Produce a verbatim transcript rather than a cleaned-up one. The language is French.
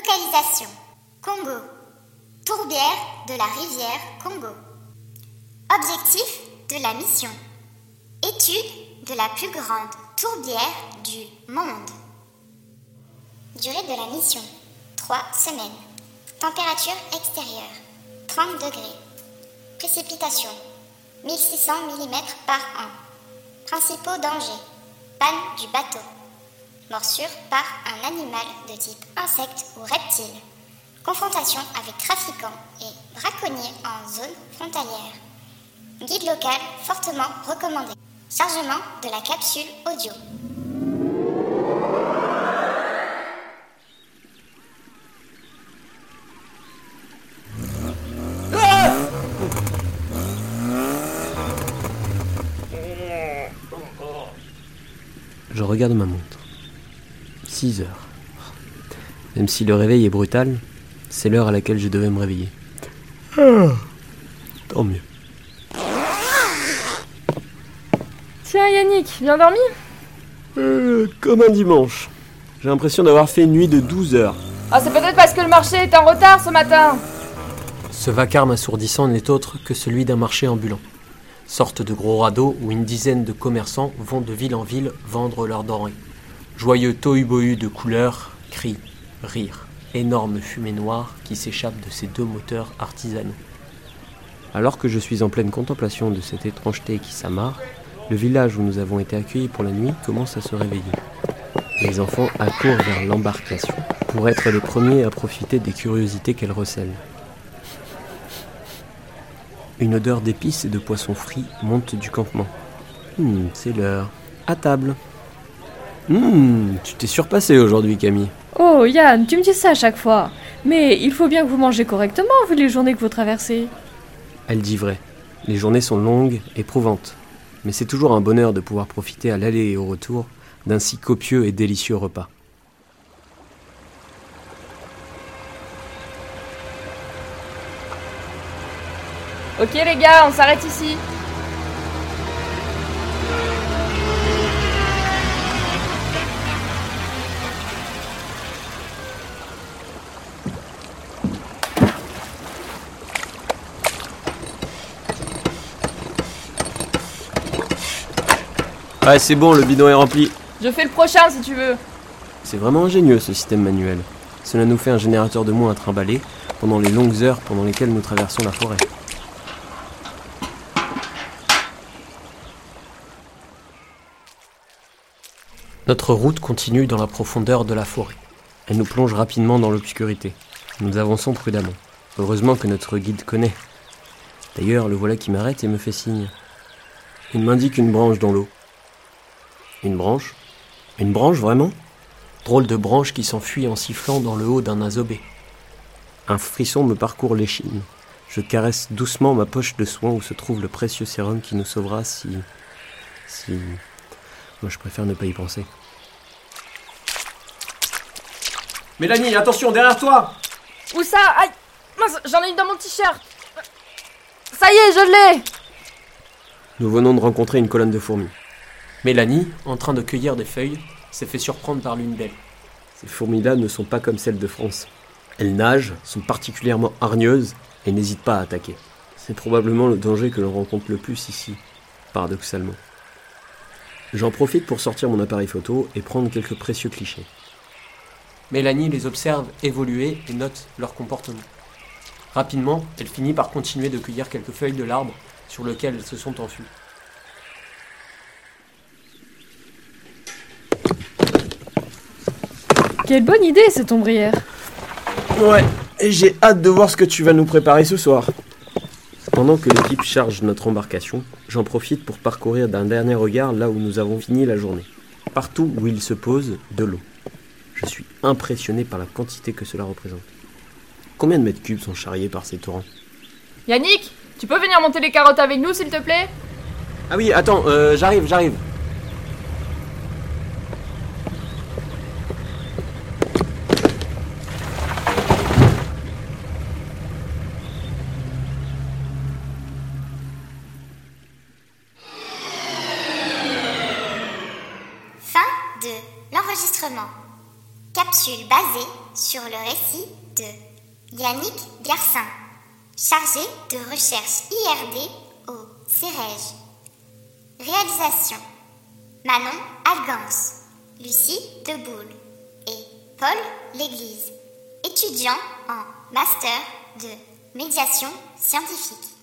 Localisation Congo. Tourbière de la rivière Congo. Objectif de la mission. Étude de la plus grande tourbière du monde. Durée de la mission. trois semaines. Température extérieure. trente degrés. Précipitations. mille six cents millimètres par an. Principaux dangers. Panne du bateau. Morsure par un animal de type insecte ou reptile. Confrontation avec trafiquants et braconniers en zone frontalière. Guide local fortement recommandé. Chargement de la capsule audio. Je regarde ma montre. six heures. Même si le réveil est brutal, c'est l'heure à laquelle je devais me réveiller. Ah, tant mieux. Tiens Yannick, bien dormi ? euh, Comme un dimanche. J'ai l'impression d'avoir fait une nuit de douze heures. Ah, c'est peut-être parce que le marché est en retard ce matin. Ce vacarme assourdissant n'est autre que celui d'un marché ambulant. Sorte de gros radeau où une dizaine de commerçants vont de ville en ville vendre leurs denrées. Joyeux tohu-bohu de couleurs, cris, rires, énorme fumée noire qui s'échappe de ces deux moteurs artisanaux. Alors que je suis en pleine contemplation de cette étrangeté qui s'amarre, le village où nous avons été accueillis pour la nuit commence à se réveiller. Les enfants accourent vers l'embarcation pour être les premiers à profiter des curiosités qu'elle recèle. Une odeur d'épices et de poissons frits monte du campement. Hum, c'est l'heure. À table. Hum, tu t'es surpassé aujourd'hui, Camille. Oh Yann, tu me dis ça à chaque fois. Mais il faut bien que vous mangez correctement vu les journées que vous traversez. Elle dit vrai. Les journées sont longues, éprouvantes. Mais c'est toujours un bonheur de pouvoir profiter à l'aller et au retour d'un si copieux et délicieux repas. Ok les gars, on s'arrête ici. Ouais, c'est bon, le bidon est rempli. Je fais le prochain si tu veux. C'est vraiment ingénieux ce système manuel. Cela nous fait un générateur de moins à trimballer pendant les longues heures pendant lesquelles nous traversons la forêt. Notre route continue dans la profondeur de la forêt. Elle nous plonge rapidement dans l'obscurité. Nous avançons prudemment. Heureusement que notre guide connaît. D'ailleurs, le voilà qui m'arrête et me fait signe. Il m'indique une branche dans l'eau. Une branche ? Une branche, vraiment ? Drôle de branche qui s'enfuit en sifflant dans le haut d'un azobé. Un frisson me parcourt l'échine. Je caresse doucement ma poche de soin où se trouve le précieux sérum qui nous sauvera si... si... Moi, je préfère ne pas y penser. Mélanie, attention, derrière toi! Où ça? Aïe! Mince, j'en ai une dans mon t-shirt! Ça y est, je l'ai! Nous venons de rencontrer une colonne de fourmis. Mélanie, en train de cueillir des feuilles, s'est fait surprendre par l'une d'elles. Ces fourmis-là ne sont pas comme celles de France. Elles nagent, sont particulièrement hargneuses et n'hésitent pas à attaquer. C'est probablement le danger que l'on rencontre le plus ici, paradoxalement. J'en profite pour sortir mon appareil photo et prendre quelques précieux clichés. Mélanie les observe évoluer et note leur comportement. Rapidement, elle finit par continuer de cueillir quelques feuilles de l'arbre sur lequel elles se sont enfuies. Quelle bonne idée cette ombrière! Ouais, et j'ai hâte de voir ce que tu vas nous préparer ce soir. Pendant que l'équipe charge notre embarcation, j'en profite pour parcourir d'un dernier regard là où nous avons fini la journée. Partout où il se pose, de l'eau. Je suis impressionné par la quantité que cela représente. Combien de mètres cubes sont charriés par ces torrents? Yannick, tu peux venir monter les carottes avec nous s'il te plaît? Ah oui, attends, euh, j'arrive, j'arrive. Fin de l'enregistrement. Capsule capsule basée sur le récit de Yannick Garcin, chargé de recherche I R D au CEREJ. Réalisation: Manon Algance, Lucie Deboul et Paul L'Église, étudiant en master de médiation scientifique.